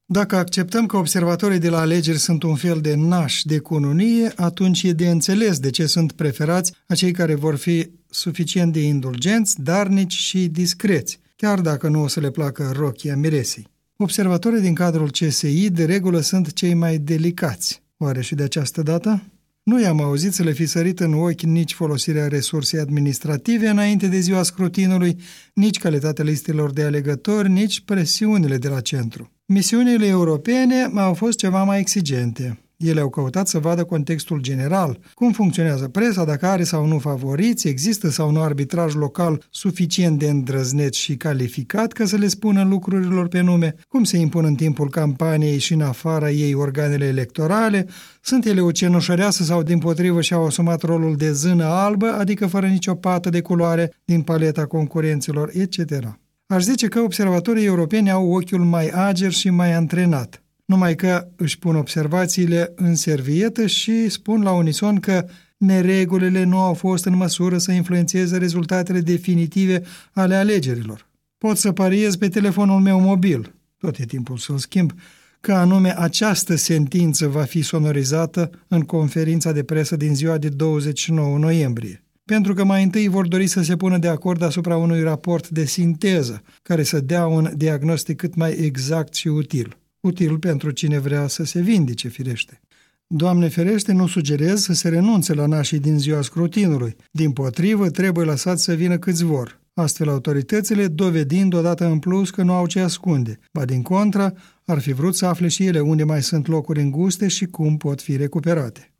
Dacă acceptăm că observatorii de la alegeri sunt un fel de nași de cununie, atunci e de înțeles de ce sunt preferați acei care vor fi suficient de indulgenți, darnici și discreți, chiar dacă nu o să le placă rochia miresei. Observatorii din cadrul CSI de regulă sunt cei mai delicați. Oare și de această dată? Nu i-am auzit să le fi sărit în ochi nici folosirea resursei administrative înainte de ziua scrutinului, nici calitatea listelor de alegători, nici presiunile de la centru. Misiunile europene au fost ceva mai exigente. Ele au căutat să vadă contextul general, cum funcționează presa, dacă are sau nu favoriți, există sau nu arbitraj local suficient de îndrăzneț și calificat ca să le spună lucrurilor pe nume, cum se impun în timpul campaniei și în afara ei organele electorale, sunt ele o cenușăreasă sau dimpotrivă și-au asumat rolul de zână albă, adică fără nicio pată de culoare din paleta concurenților, etc. Aș zice că observatorii europeni au ochiul mai ager și mai antrenat. Numai că își pun observațiile în servietă și spun la unison că neregulile nu au fost în măsură să influențeze rezultatele definitive ale alegerilor. Pot să pariez pe telefonul meu mobil, tot e timpul să-l schimb, că anume această sentință va fi sonorizată în conferința de presă din ziua de 29 noiembrie. Pentru că mai întâi vor dori să se pună de acord asupra unui raport de sinteză, care să dea un diagnostic cât mai exact și util. Util pentru cine vrea să se vindice, firește. Doamne ferește, nu sugerez să se renunțe la nașii din ziua scrutinului. Dimpotrivă, trebuie lăsați să vină câți vor. Astfel, autoritățile dovedind odată în plus că nu au ce ascunde. Ba din contră, ar fi vrut să afle și ele unde mai sunt locuri înguste și cum pot fi recuperate.